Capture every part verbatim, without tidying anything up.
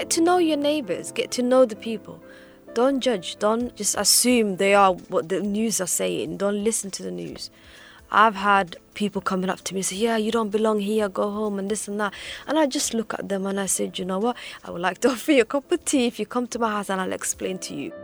Get to know your neighbours, get to know the people. Don't judge, don't just assume they are what the news are saying. Don't listen to the news. I've had people coming up to me and say, yeah, you don't belong here, go home and this and that. And I just look at them and I said, you know what, I would like to offer you a cup of tea if you come to my house and I'll explain to you.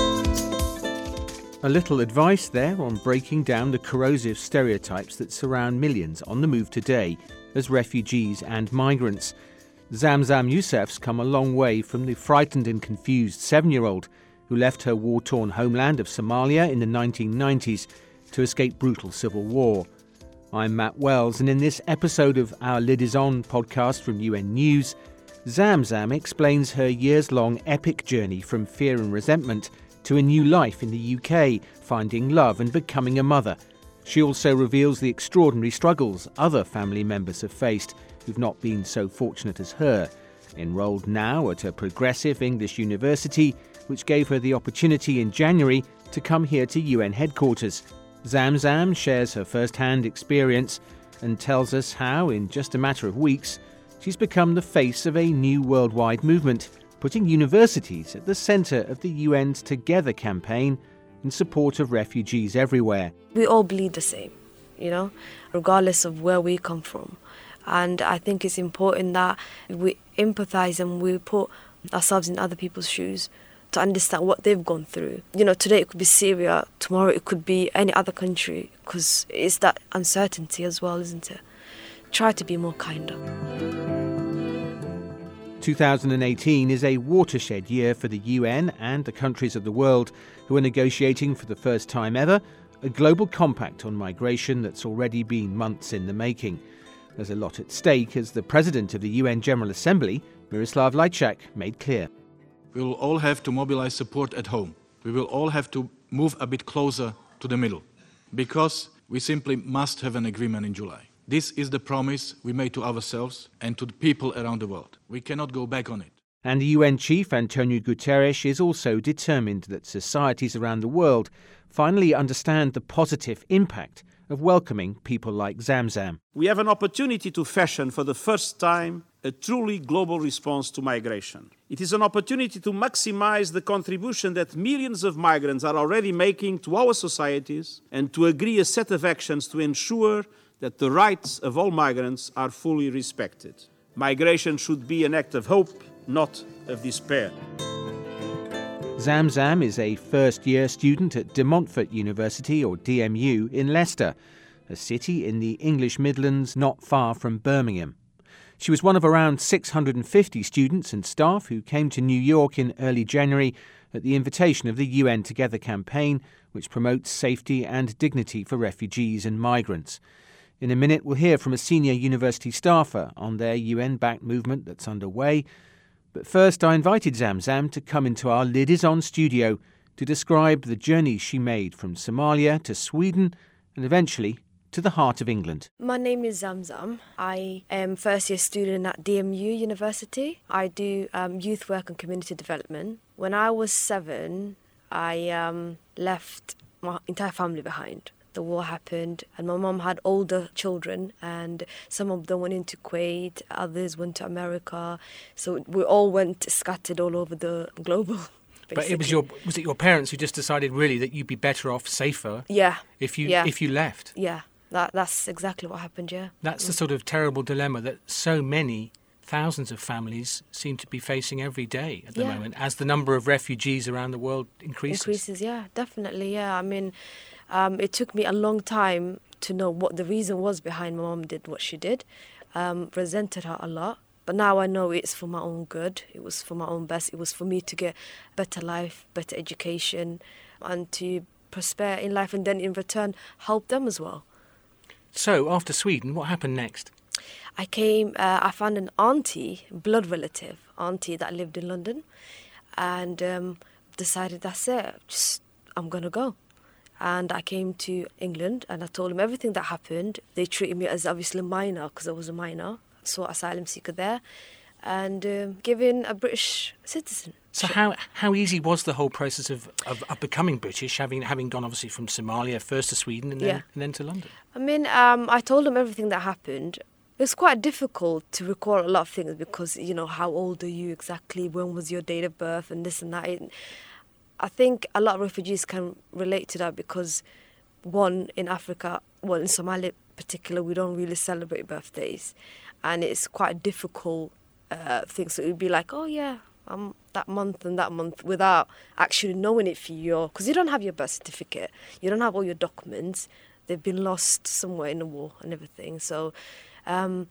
A little advice there on breaking down the corrosive stereotypes that surround millions on the move today as refugees and migrants. Zamzam Yousef's come a long way from the frightened and confused seven-year-old who left her war-torn homeland of Somalia in the nineteen nineties to escape brutal civil war. I'm Matt Wells, and in this episode of Our Lid Is On podcast from U N News, Zamzam explains her years-long epic journey from fear and resentment to a new life in the U K, finding love and becoming a mother. She also reveals the extraordinary struggles other family members have faced who've not been so fortunate as her. Enrolled now at a progressive English university, which gave her the opportunity in January to come here to U N headquarters. Zamzam shares her first-hand experience and tells us how, in just a matter of weeks, she's become the face of a new worldwide movement, putting universities at the centre of the U N's Together campaign in support of refugees everywhere. We all bleed the same, you know, regardless of where we come from. And I think it's important that we empathise and we put ourselves in other people's shoes to understand what they've gone through. You know, today it could be Syria, tomorrow it could be any other country, because it's that uncertainty as well, isn't it? Try to be more kinder. two thousand eighteen is a watershed year for the U N and the countries of the world who are negotiating for the first time ever a global compact on migration that's already been months in the making. There's a lot at stake, as the president of the U N General Assembly, Miroslav Lajčák, made clear. We will all have to mobilize support at home. We will all have to move a bit closer to the middle, because we simply must have an agreement in July. This is the promise we made to ourselves and to the people around the world. We cannot go back on it. And the U N chief, Antonio Guterres, is also determined that societies around the world finally understand the positive impact of welcoming people like Zamzam. We have an opportunity to fashion for the first time a truly global response to migration. It is an opportunity to maximize the contribution that millions of migrants are already making to our societies and to agree a set of actions to ensure that the rights of all migrants are fully respected. Migration should be an act of hope, not of despair. Zamzam is a first-year student at De Montfort University, or D M U, in Leicester, a city in the English Midlands not far from Birmingham. She was one of around six hundred fifty students and staff who came to New York in early January at the invitation of the U N Together campaign, which promotes safety and dignity for refugees and migrants. In a minute, we'll hear from a senior university staffer on their U N-backed movement that's underway. But first, I invited Zamzam to come into our Lid Is On studio to describe the journey she made from Somalia to Sweden and eventually to the heart of England. My name is Zamzam. I am first-year student at D M U University. I do um, youth work and community development. When I was seven, I um, left my entire family behind. The war happened and my mum had older children, and some of them went into Kuwait, others went to America. So we all went scattered all over the global. Basically. But it was your was it your parents who just decided really that you'd be better off, safer, yeah, if you yeah. if you left? Yeah, that that's exactly what happened, yeah. That's the sort of terrible dilemma that so many thousands of families seem to be facing every day at the yeah. moment, as the number of refugees around the world increases. Increases, yeah, definitely, yeah. I mean, um, it took me a long time to know what the reason was behind my mum did what she did. Um, resented her a lot. But now I know it's for my own good. It was for my own best. It was for me to get better life, better education, and to prosper in life, and then in return help them as well. So after Sweden, what happened next? I came, uh, I found an auntie, blood relative auntie that lived in London, and um, decided that's it, just I'm going to go. And I came to England and I told them everything that happened. They treated me as obviously a minor because I was a minor, so asylum seeker there, and um, given a British citizen. So how how easy was the whole process of, of, of becoming British, having having gone obviously from Somalia first to Sweden and then Yeah. and then to London? I mean, um, I told them everything that happened, It's quite difficult to recall a lot of things because, you know, how old are you exactly? When was your date of birth and this and that? It, I think a lot of refugees can relate to that because, one, in Africa, well, in Somalia in particular, we don't really celebrate birthdays. And it's quite a difficult uh, thing. So it would be like, oh, yeah, I'm that month and that month without actually knowing it for you. Because you don't have your birth certificate. You don't have all your documents. They've been lost somewhere in the war and everything. So um,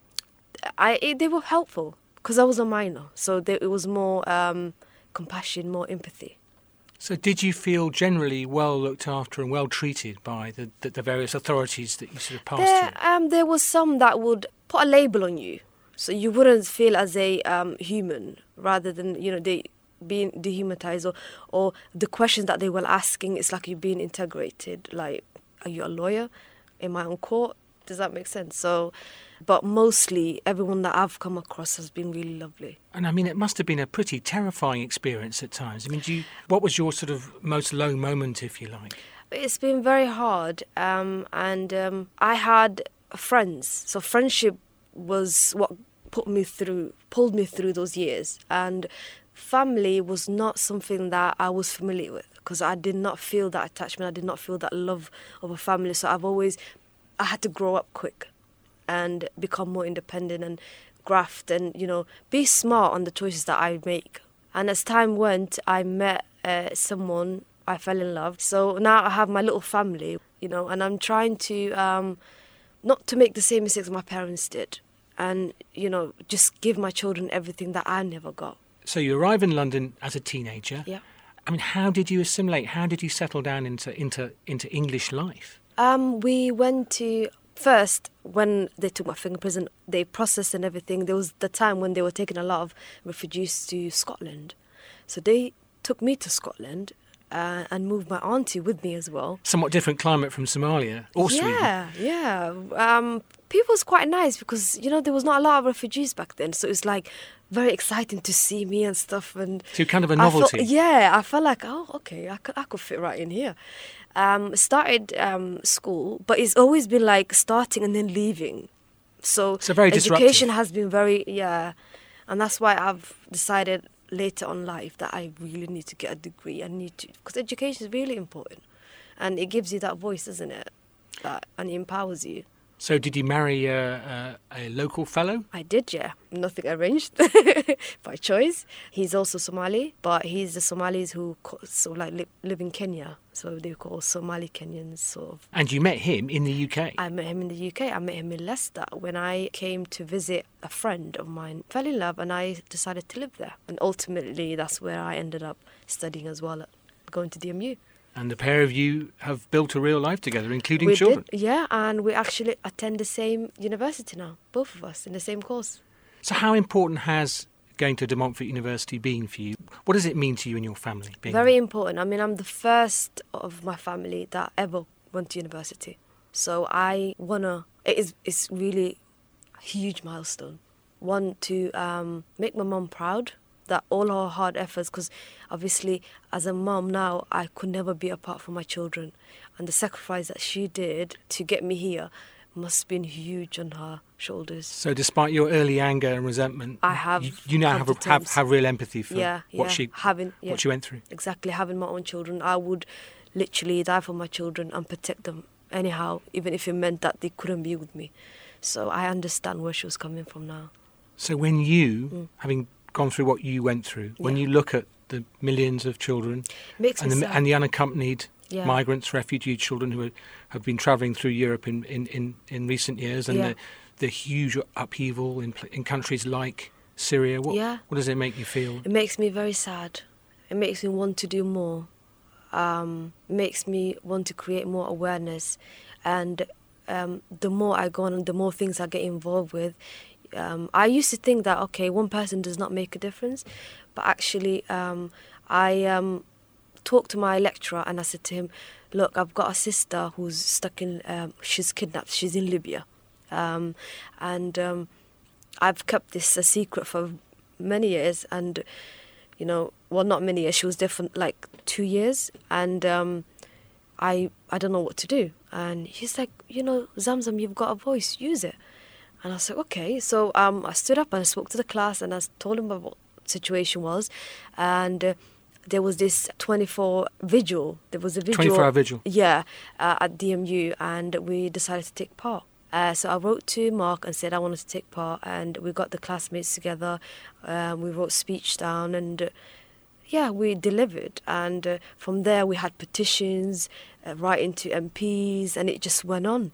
I it, they were helpful because I was a minor. So they, it was more um, compassion, more empathy. So did you feel generally well looked after and well treated by the, the, the various authorities that you sort of passed There, through? um, there was some that would put a label on you. So you wouldn't feel as a um, human rather than, you know, they being dehumanized or, or the questions that they were asking, it's like you're being integrated. Like, are you a lawyer? Am I on court? Does that make sense? So, but mostly everyone that I've come across has been really lovely. And I mean, it must have been a pretty terrifying experience at times. I mean, do you, what was your sort of most low moment, if you like? It's been very hard. Um, and um, I had friends. So friendship was what put me through, pulled me through those years. And family was not something that I was familiar with because I did not feel that attachment. I did not feel that love of a family. So I've always, I had to grow up quick and become more independent and graft and, you know, be smart on the choices that I make. And as time went, I met uh, someone, I fell in love. So now I have my little family, you know, and I'm trying to um, not to make the same mistakes my parents did and, you know, just give my children everything that I never got. So you arrive in London as a teenager. Yeah. I mean, how did you assimilate? How did you settle down into into into English life? Um, we went to, first, when they took my fingerprints and they processed and everything, there was the time when they were taking a lot of refugees to Scotland. So they took me to Scotland uh, and moved my auntie with me as well. Somewhat different climate from Somalia or Sweden. Yeah, yeah. Um, people was quite nice because, you know, there was not a lot of refugees back then. So it was like very exciting to see me and stuff. And So kind of a I felt- novelty. yeah, I felt like, oh, okay, I could, I could fit right in here. Um, started um, school, but it's always been like starting and then leaving. So, So very education disruptive. has been very, yeah. And that's why I've decided later on life that I really need to get a degree. I need to, because education is really important. And it gives you that voice, doesn't it? That, and it empowers you. So did you marry a, a, a local fellow? I did, yeah. Nothing arranged by choice. He's also Somali, but he's the Somalis who co- so like li- live in Kenya. So they call Somali Kenyans, sort of. And you met him in the U K? I met him in the U K. I met him in Leicester when I came to visit a friend of mine. Fell in love and I decided to live there. And ultimately, that's where I ended up studying as well, going to D M U. And the pair of you have built a real life together, including We children. did, yeah, and we actually attend the same university now, both of us in the same course. So how important has going to De Montfort University been for you? What does it mean to you and your family? Being Very important. I mean, I'm the first of my family that ever went to university. So I wanna, it is, it's really a huge milestone. One, to um, make my mum proud, that all her hard efforts, because obviously as a mum now, I could never be apart from my children. And the sacrifice that she did to get me here must have been huge on her shoulders. So despite your early anger and resentment, I have you, you now come have, to a, have terms. have real empathy for Yeah, what yeah. she Having, yeah. what she went through. Exactly, having my own children, I would literally die for my children and protect them anyhow, even if it meant that they couldn't be with me. So I understand where she was coming from now. So when you, Mm. having gone through what you went through, when Yeah. you look at the millions of children Makes and me the, sad. and the unaccompanied Yeah. migrants, refugee children who are, have been travelling through Europe in, in, in, in recent years, and Yeah. the, the huge upheaval in, pl- in countries like Syria, what, Yeah. what does it make you feel? It makes me very sad. It makes me want to do more. Um, makes me want to create more awareness. And um, the more I go on and the more things I get involved with, um, I used to think that, okay, one person does not make a difference. But actually, um, I um, talked to my lecturer and I said to him, look, I've got a sister who's stuck in, um, she's kidnapped, she's in Libya. Um, and um, I've kept this a secret for many years and, you know, well, not many years, she was there for like two years and um, I I don't know what to do. And he's like, you know, Zamzam, you've got a voice, use it. And I said, okay. So um, I stood up and I spoke to the class and I told them about what the situation was. And uh, there was this twenty-four vigil. There was a vigil. twenty-four hour vigil? Yeah, uh, at D M U, and we decided to take part. Uh, so I wrote to Mark and said I wanted to take part, and we got the classmates together. Uh, we wrote speech down, and uh, yeah, we delivered. And uh, from there, we had petitions, uh, writing to M Ps, and it just went on.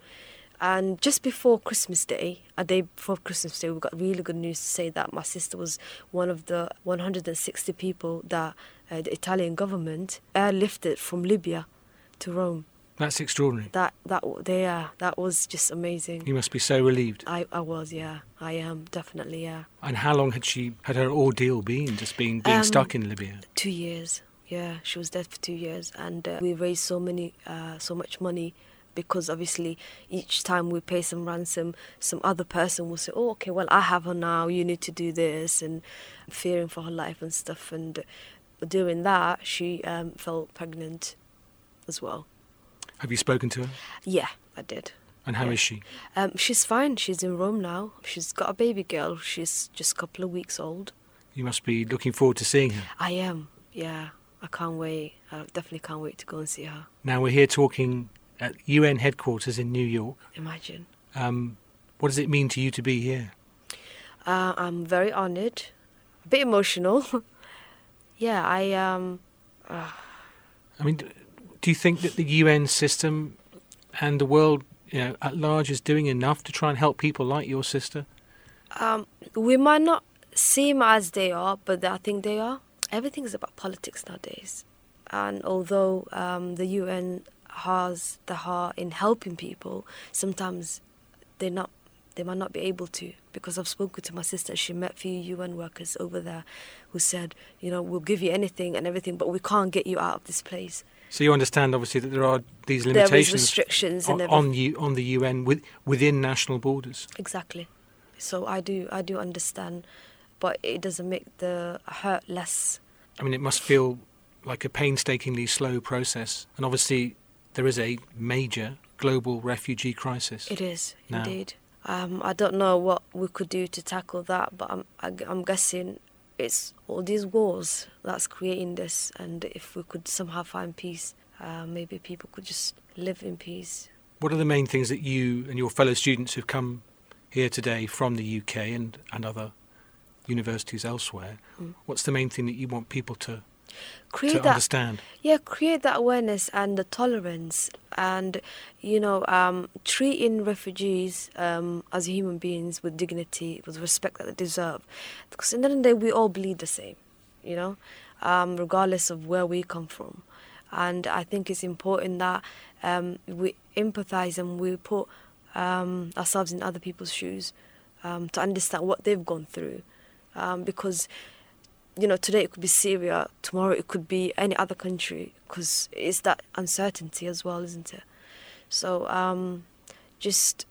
And just before Christmas Day, a day before Christmas Day, we got really good news to say that my sister was one of the one hundred sixty people that uh, the Italian government airlifted from Libya to Rome. That's extraordinary. That that they, yeah, that was just amazing. You must be so relieved. I, I was, yeah, I am definitely, yeah. And how long had she had her ordeal been? Just being being Um, stuck in Libya. Two years, yeah. She was dead for two years, and uh, we raised so many, uh, so much money. Because obviously each time we pay some ransom, some other person will say, oh, okay, well, I have her now, you need to do this, and fearing for her life and stuff. And doing that, she um, fell pregnant as well. Have you spoken to her? Yeah, I did. And how Yeah. is she? Um, she's fine. She's in Rome now. She's got a baby girl. She's just a couple of weeks old. You must be looking forward to seeing her. I am, yeah. I can't wait. I definitely can't wait to go and see her. Now, we're here talking at U N headquarters in New York. Imagine. Um, what does it mean to you to be here? Uh, I'm very honoured, a bit emotional. yeah, I um. Uh, I mean, do you think that the U N system and the world, you know, at large is doing enough to try and help people like your sister? um, we might not seem as they are, but I think they are. Everything is about politics nowadays, and although um, the U N has the heart in helping people, sometimes they're not. They might not be able to, because I've spoken to my sister. She met a few U N workers over there who said, you know, we'll give you anything and everything, but we can't get you out of this place. So you understand, obviously, that there are these There limitations is restrictions and on, everything. on, U, on the U N with, within national borders. Exactly. So I do, I do understand, but it doesn't make the hurt less. I mean, it must feel like a painstakingly slow process. And obviously, there is a major global refugee crisis. It is, now. indeed. Um, I don't know what we could do to tackle that, but I'm, I, I'm guessing it's all these wars that's creating this, and if we could somehow find peace, uh, maybe people could just live in peace. What are the main things that you and your fellow students who've come here today from the U K and, and other universities elsewhere, Mm. what's the main thing that you want people to, Create to that, understand? yeah, create that awareness and the tolerance, and you know, um, treating refugees um, as human beings with dignity, with respect that they deserve. Because in the end of the day, we all bleed the same, you know, um, regardless of where we come from. And I think it's important that um, we empathise and we put um, ourselves in other people's shoes um, to understand what they've gone through, um, because. You know, today it could be Syria, tomorrow it could be any other country, because it's that uncertainty as well, isn't it? So um, just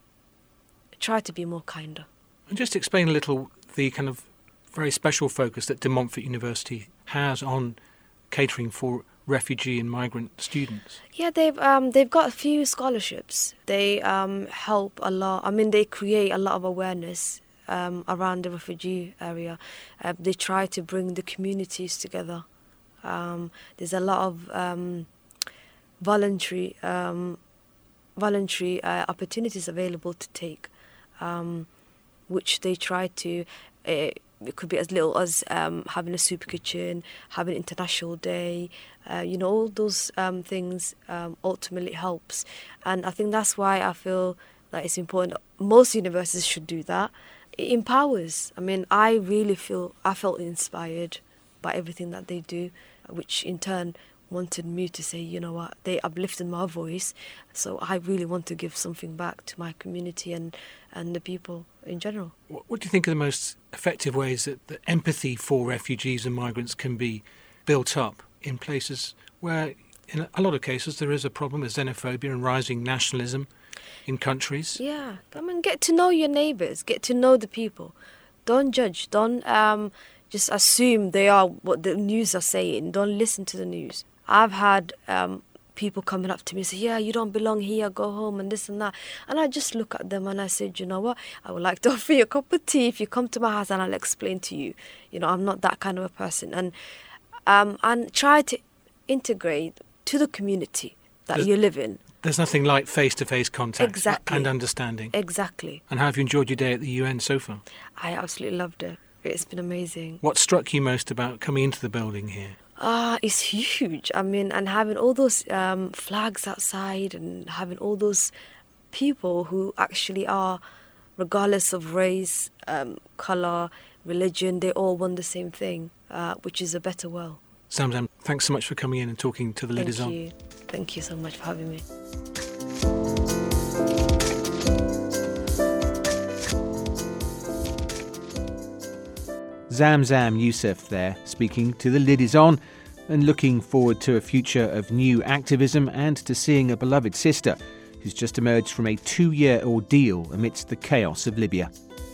try to be more kinder. And just explain a little the kind of very special focus that De Montfort University has on catering for refugee and migrant students. Yeah, they've um, they've got a few scholarships. They um, help a lot. I mean, they create a lot of awareness Um, around the refugee area. Uh, they try to bring the communities together. Um, there's a lot of um, voluntary um, voluntary uh, opportunities available to take, um, which they try to. Uh, it could be as little as um, having a soup kitchen, having an international day. Uh, you know, all those um, things um, ultimately helps, and I think that's why I feel like it's important. Most universities should do that. It empowers. I mean, I really feel, I felt inspired by everything that they do, which in turn wanted me to say, you know what, they uplifted my voice, so I really want to give something back to my community and, and the people in general. What, what do you think are the most effective ways that the empathy for refugees and migrants can be built up in places where, in a lot of cases, there is a problem with xenophobia and rising nationalism in countries? Yeah, I mean, get to know your neighbours, get to know the people. Don't judge, don't um, just assume they are what the news are saying. Don't listen to the news. I've had um, people coming up to me and say, yeah, you don't belong here, go home, and this and that. And I just look at them and I said, you know what, I would like to offer you a cup of tea if you come to my house, and I'll explain to you. You know, I'm not that kind of a person. And um, and try to integrate to the community that There's, you live in. There's nothing like face-to-face contact Exactly. and understanding. Exactly. And how have you enjoyed your day at the U N so far? I absolutely loved it. It's been amazing. What struck you most about coming into the building here? Ah, uh, it's huge. I mean, and having all those um, flags outside and having all those people who actually are, regardless of race, um, colour, religion, they all want the same thing, uh, which is a better world. Zamzam, thanks so much for coming in and talking to the Lid Is On. Thank you. Thank you so much for having me. Zamzam Yousaf there, speaking to The Lid Is On and looking forward to a future of new activism and to seeing a beloved sister who's just emerged from a two-year ordeal amidst the chaos of Libya.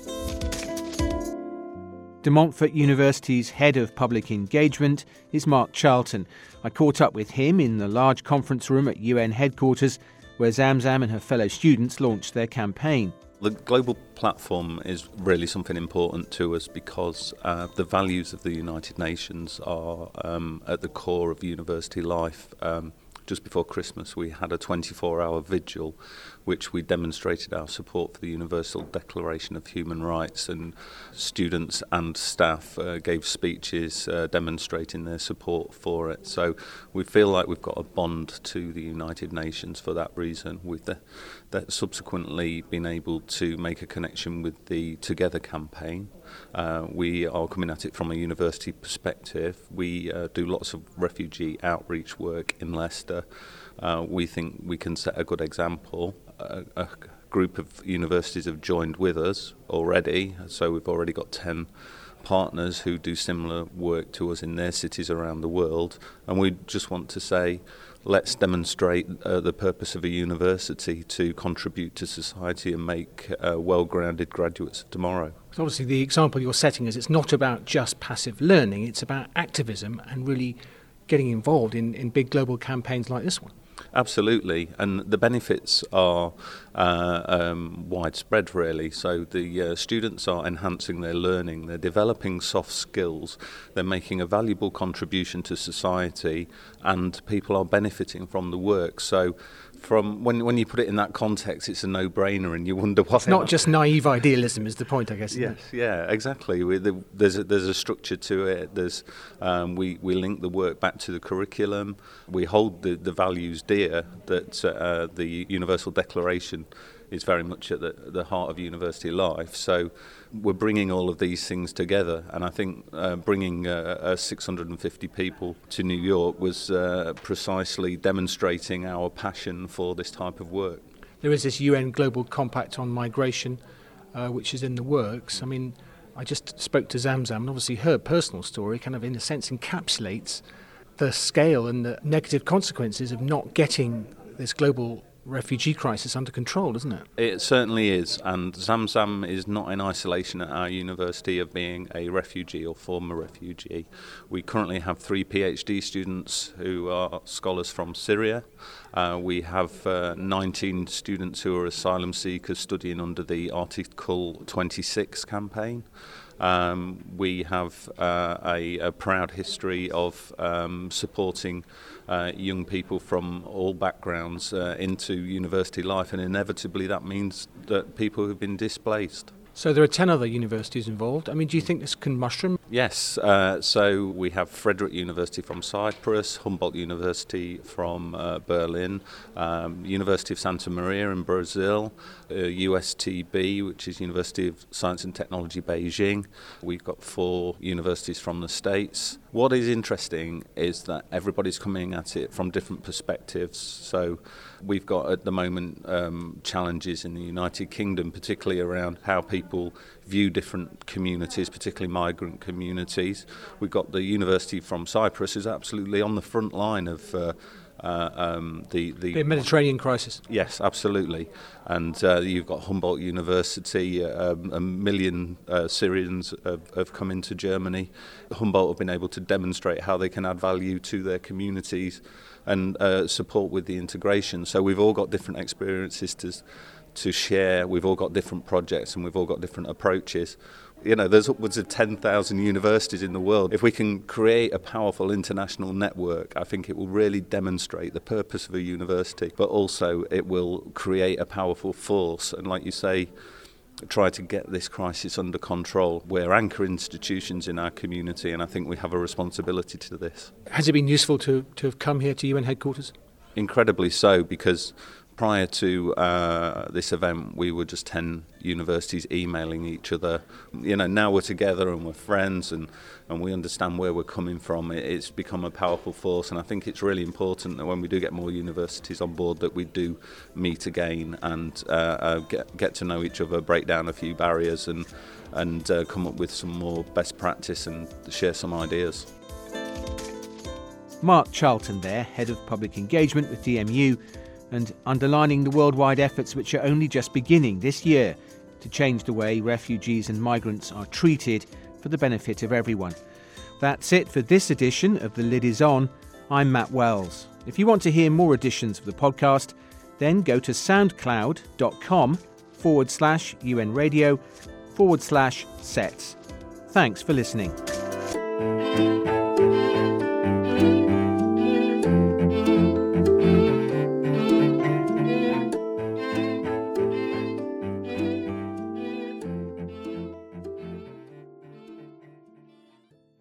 De Montfort University's Head of Public Engagement is Mark Charlton. I caught up with him in the large conference room at U N headquarters where Zamzam and her fellow students launched their campaign. The global platform is really something important to us because uh, the values of the United Nations are um, at the core of university life. Um, just before Christmas we had a twenty-four hour vigil which we demonstrated our support for the Universal Declaration of Human Rights, and students and staff uh, gave speeches uh, demonstrating their support for it. So we feel like we've got a bond to the United Nations for that reason. We've the, that subsequently been able to make a connection with the Together campaign. Uh, we are coming at it from a university perspective. We uh, do lots of refugee outreach work in Leicester. Uh, we think we can set a good example. A, a group of universities have joined with us already, so we've already got ten partners who do similar work to us in their cities around the world, and we just want to say, let's demonstrate uh, the purpose of a university to contribute to society and make uh, well-grounded graduates of tomorrow. So obviously the example you're setting is it's not about just passive learning, it's about activism and really getting involved in, in big global campaigns like this one. Absolutely, and the benefits are uh, um, widespread really. So the uh, students are enhancing their learning, they're developing soft skills, they're making a valuable contribution to society, and people are benefiting from the work. So from when when you put it in that context, it's a no-brainer, and you wonder what. It's not just naive idealism, is the point, I guess. Isn't Yes, it? yeah, exactly. We, the, there's a, there's a structure to it. There's um, we we link the work back to the curriculum. We hold the, the values dear. That uh, the Universal Declaration is very much at the, the heart of university life. So we're bringing all of these things together, and I think uh, bringing uh, uh, six hundred fifty people to New York was uh, precisely demonstrating our passion for this type of work. There is this U N Global Compact on Migration, uh, which is in the works. I mean, I just spoke to Zamzam, and obviously her personal story kind of, in a sense, encapsulates the scale and the negative consequences of not getting this global refugee crisis under control, isn't it? It certainly is, and Zamzam is not in isolation at our university of being a refugee or former refugee. We currently have three PhD students who are scholars from Syria. Uh, we have uh, nineteen students who are asylum seekers studying under the Article twenty-six campaign. Um, we have uh, a, a proud history of um, supporting uh, young people from all backgrounds uh, into university life, and inevitably that means that people who've been displaced. So there are ten other universities involved. I mean, do you think this can mushroom? Yes, uh, so we have Frederick University from Cyprus, Humboldt University from uh, Berlin, um, University of Santa Maria in Brazil, uh, U S T B, which is University of Science and Technology Beijing. We've got four universities from the States. What is interesting is that everybody's coming at it from different perspectives. So we've got at the moment um, challenges in the United Kingdom, particularly around how people view different communities, particularly migrant communities. We've got the university from Cyprus is absolutely on the front line of uh, uh, um, the, the... The Mediterranean crisis. Yes, absolutely. And uh, you've got Humboldt University, uh, um, a million uh, Syrians have, have come into Germany. Humboldt have been able to demonstrate how they can add value to their communities and uh, support with the integration. So we've all got different experiences to to share. We've all got different projects and we've all got different approaches. You know, there's upwards of ten thousand universities in the world. If we can create a powerful international network, I think it will really demonstrate the purpose of a university, but also it will create a powerful force. And like you say, try to get this crisis under control. We're anchor institutions in our community, and I think we have a responsibility to this. Has it been useful to, to have come here to U N headquarters? Incredibly so, because prior to uh, this event, we were just ten universities emailing each other. You know, now we're together and we're friends, and, and we understand where we're coming from. It's become a powerful force, and I think it's really important that when we do get more universities on board, that we do meet again and uh, uh, get, get to know each other, break down a few barriers, and, and uh, come up with some more best practice and share some ideas. Mark Charlton there, Head of Public Engagement with D M U, and underlining the worldwide efforts which are only just beginning this year to change the way refugees and migrants are treated for the benefit of everyone. That's it for this edition of The Lid Is On. I'm Matt Wells. If you want to hear more editions of the podcast, then go to soundcloud.com forward slash UN Radio forward slash sets. Thanks for listening.